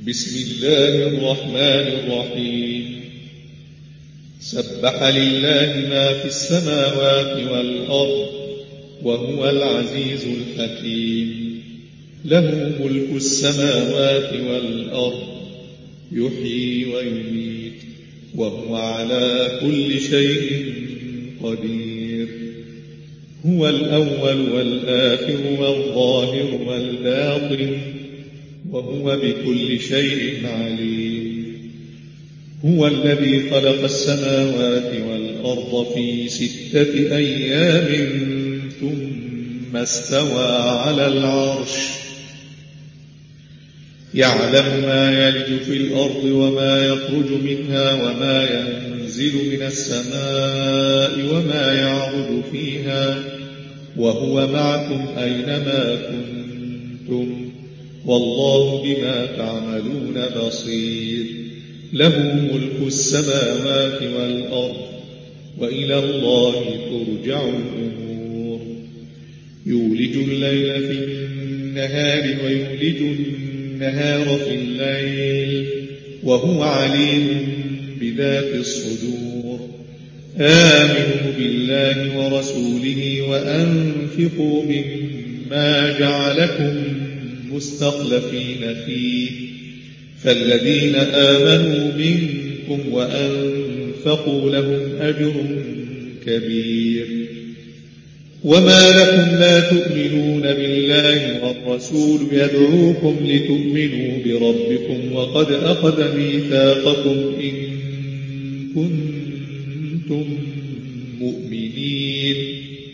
بسم الله الرحمن الرحيم سبح لله ما في السماوات والأرض وهو العزيز الحكيم له ملك السماوات والأرض يحيي ويميت وهو على كل شيء قدير هو الأول والآخر والظاهر والباطن وهو بكل شيء عليم هو الذي خلق السماوات والأرض في 6 أيام ثم استوى على العرش يعلم ما يلج في الأرض وما يخرج منها وما ينزل من السماء وما يعرج فيها وهو معكم أينما كنتم والله بما تعملون بصير له ملك السماوات والأرض وإلى الله ترجع الأمور يولج الليل في النهار ويولج النهار في الليل وهو عليم بذات الصدور آمنوا بالله ورسوله وأنفقوا مما جعلكم مستخلفين فيه فالذين آمنوا منكم وأنفقوا لهم أجر كبير وما لكم لا تؤمنون بالله والرسول يدعوكم لتؤمنوا بربكم وقد أخذ ميثاقكم إن كنتم مؤمنين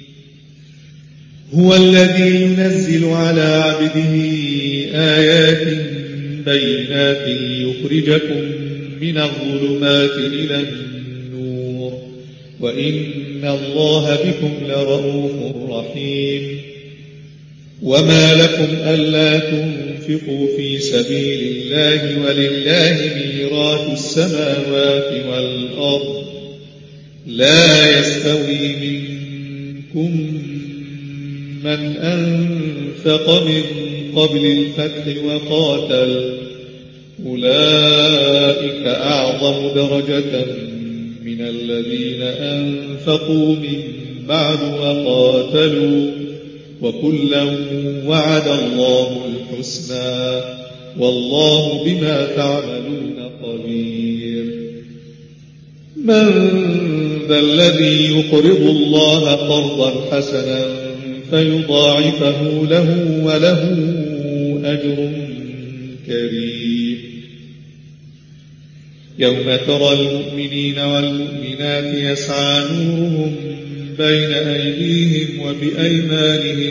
هو الذي ينزل على عبده آيات بينات ليخرجكم من الظلمات إلى النور وإن الله بكم لرؤوف رحيم وما لكم ألا تنفقوا في سبيل الله ولله ميراث السماوات والأرض لا يستوي منكم من أنفق من قبل الفتح وقاتل أولئك أعظم درجة من الذين أنفقوا من بعد وقاتلوا وكلا وعد الله الحسنى والله بما تعملون خبير من ذا الذي يقرض الله قرضا حسنا فيضاعفه له وله أجر كريم يوم ترى المؤمنين والمؤمنات يسعى نورهم بين أيديهم وبأيمانهم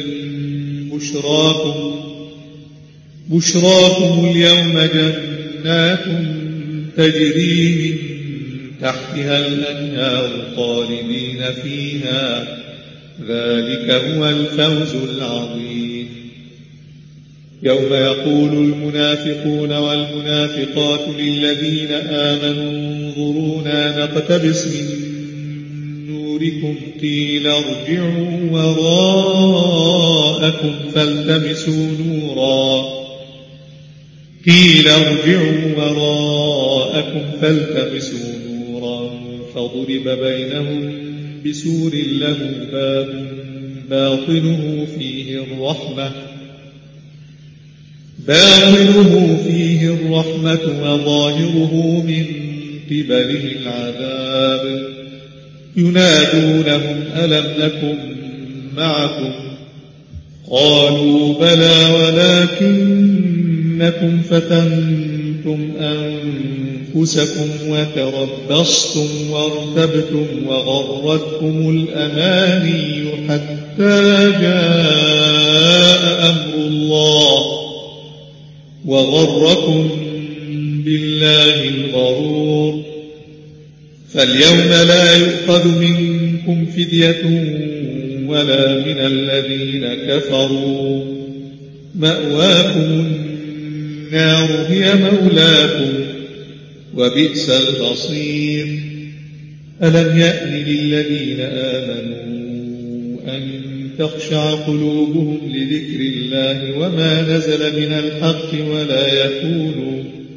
بشراكم اليوم جنات تجري من تحتها الأنهار خالدين فيها ذلك هو الفوز العظيم يوم يقول المنافقون والمنافقات للذين آمنوا انظرونا نقتبس من نوركم قيل ارجعوا وراءكم فالتمسوا نورا فضرب بينهم بسور له باب باطنه فيه الرحمة وظاهره من قبله العذاب ينادونهم ألم نكن معكم قالوا بلى ولكنكم فتنتم أنفسكم وتربصتم وارتبتم وغرتكم الأماني حتى جاء أمر الله وغركم بالله الغرور فاليوم لا يؤخذ منكم فدية ولا من الذين كفروا مأواكم النار هي مولاكم وبئس المصير ألم يأن للذين آمنوا أن تخشع قلوبهم لذكر الله وما نزل من الحق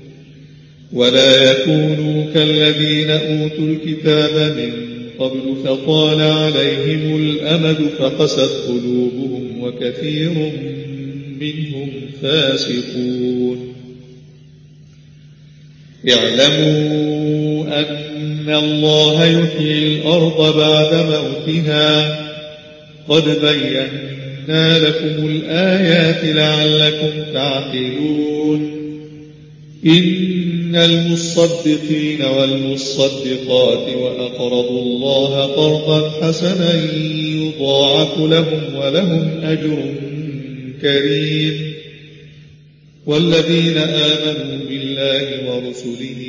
ولا يكونوا كالذين أوتوا الكتاب من قبل فطال عليهم الأمد فقست قلوبهم وكثير منهم فاسقون. اعلموا أن الله يحيي الأرض بعد موتها قد بينا لكم الآيات لعلكم تعقلون. إن المصدقين والمصدقات وأقرضوا الله قرضا حسنا يضاعف لهم ولهم أجر كريم. والذين آمنوا بالله ورسله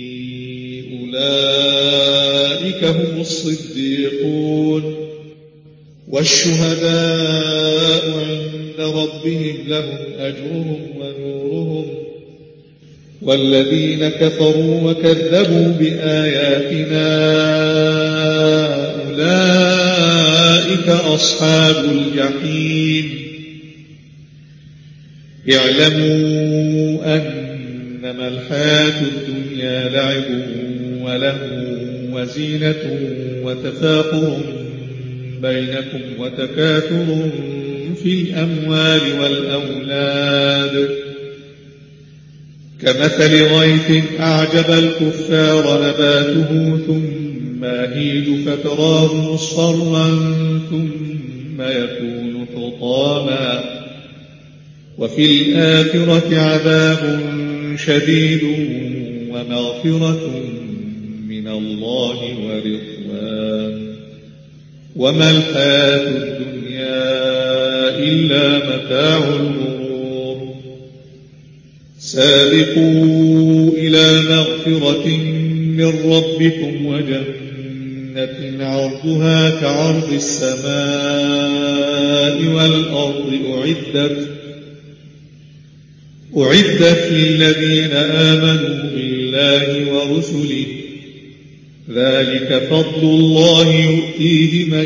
أولئك هم الصديقون والشهداء عند ربهم لهم أجرهم ونورهم. والذين كفروا وكذبوا بآياتنا أولئك أصحاب الجحيم. اعلموا أنما الحياة الدنيا لعب ولهو وزينة وتفاخر بينكم وتكاثر في الأموال والأولاد كمثل غيث أعجب الكفار نباته ثم يهيج فتراه مصفرا ثم يكون حطاما وفي الآخرة عذاب شديد ومغفرة من الله ورضوان وما الحياة الدنيا إلا متاع الغرور. سابقوا إلى مغفرة من ربكم وجنة عرضها كعرض السماء والأرض أعدت للذين آمنوا بالله ورسله ذلك فضل الله يؤتيه من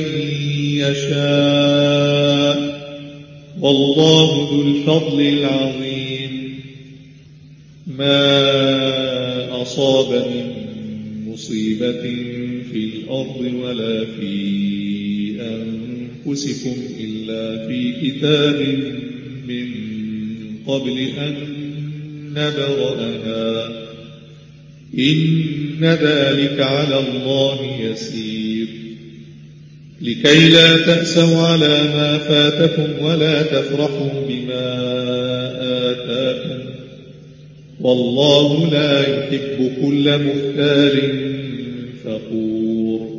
يشاء والله ذو الفضل العظيم. ما أصاب من مصيبة في الأرض ولا في أنفسكم إلا في كتاب من قبل أن نبرأها إن ذلك على الله يسير. لكي لا تأسوا على ما فاتكم ولا تفرحوا بما آتاكم والله لا يحب كل مختال فخور.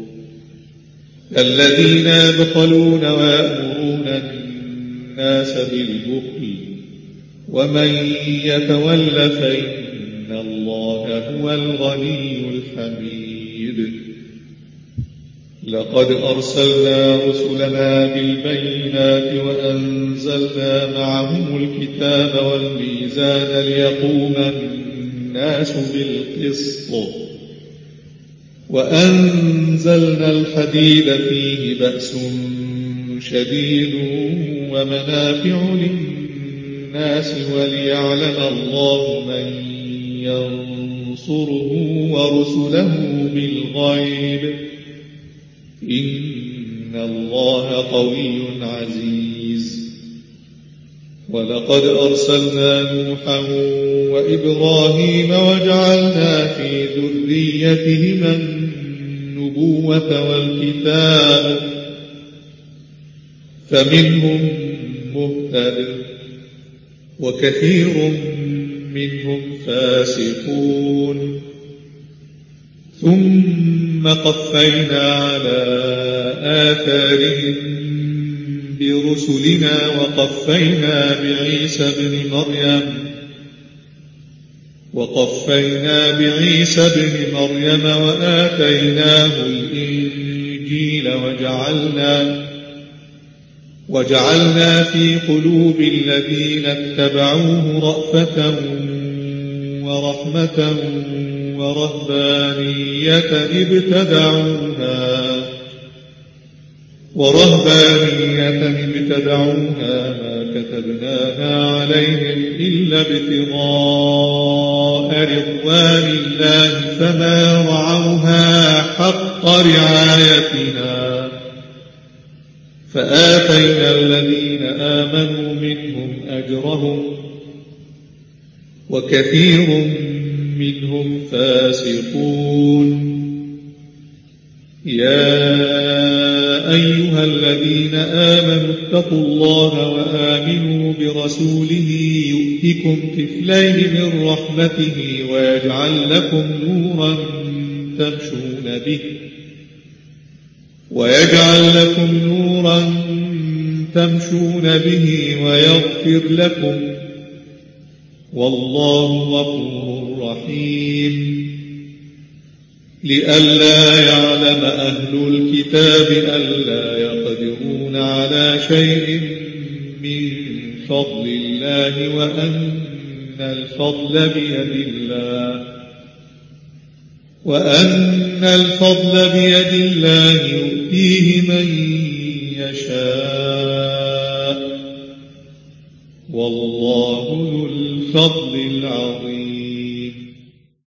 الذين يبخلون ويأمرون الناس بالبخل ومن يتول فإن الله هو الغني الحميد. لقد أرسلنا رسلنا بالبينات وأنزلنا معهم الكتاب والميزان ليقوم الناس بالقسط وأنزلنا الحديد فيه بأس شديد ومنافع للناس وليعلم الله من ينصره ورسله بالغيب إن الله قوي عزيز. ولقد أرسلنا نوحا وإبراهيم وجعلنا في ذريتهما النبوة والكتاب فمنهم مهتد وكثير منهم فاسقون. ثم قفينا على آثارهم برسلنا وقفينا بعيسى ابن مريم وآتيناه الإنجيل وجعلنا في قلوب الذين اتبعوه رأفة ورحمة ورهبانية ابتدعوها ما كتبناها عليهم إلا ابتغاء رضوان لله فما رعوها حق رعايتها فآتينا الذين آمنوا منهم أجرهم وكثير منهم فاسقون. يا أيها الذين آمنوا اتقوا الله وآمنوا برسوله يؤتكم كفلين من رحمته ويجعل لكم نورا تمشون به ويغفر لكم والله غفور رحيم. لئلا يعلم أهل الكتاب ألا يقدرون على شيء من فضل الله وأن الفضل بيد الله يؤتيه من يشاء والله ذو الفضل العظيم.